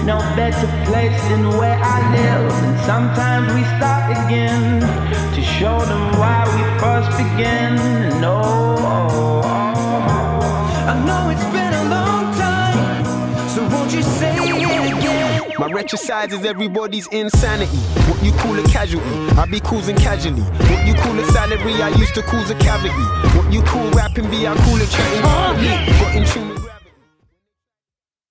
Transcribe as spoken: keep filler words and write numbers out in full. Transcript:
no better place than where I live. And sometimes we start again to show them why we first began. No, oh, oh, oh. I know it's been a long time, so won't you say it again? My retrocide is everybody's insanity. What you call a casualty, I be cruising casually. What you call a salary, I used to cause a cavity. What you call rapping, be I call it chatting. Got in tune with